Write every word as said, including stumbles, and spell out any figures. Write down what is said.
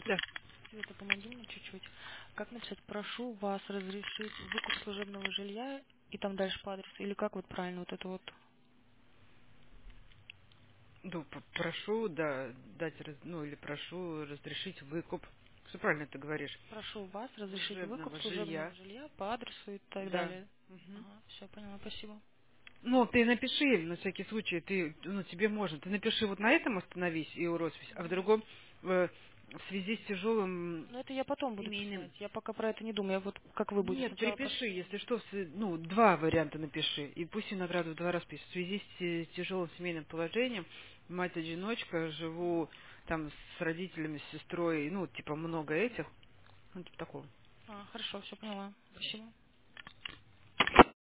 Да. Света, помоги мне чуть-чуть. Как написать «прошу вас разрешить выкуп служебного жилья» и там дальше по адресу? Или как вот правильно вот это вот? Ну, п- прошу, да, дать, раз- ну, или прошу разрешить выкуп. Все правильно ты говоришь. Прошу вас разрешить выкуп Служебного служебного жилья. жилья по адресу и так Да. далее. Мгм. Ага, все, поняла, спасибо. Ну, ты напиши, на всякий случай, ты, ну, тебе можно. Ты напиши вот на этом остановись и роспись, а в Мгм. другом э, в связи с тяжелым Но это я потом буду семейным. писать. Я пока про это не думаю. Я вот как вы будете. Нет, Сначала припиши, прошу. если что, в св- ну, два варианта напиши. И пусть награду в два раза пишет. В связи с те- тяжелым семейным положением, мать-одиночка, живу там с родителями, с сестрой, ну, типа много этих. Ну, типа такого. А, хорошо, все поняла. Спасибо.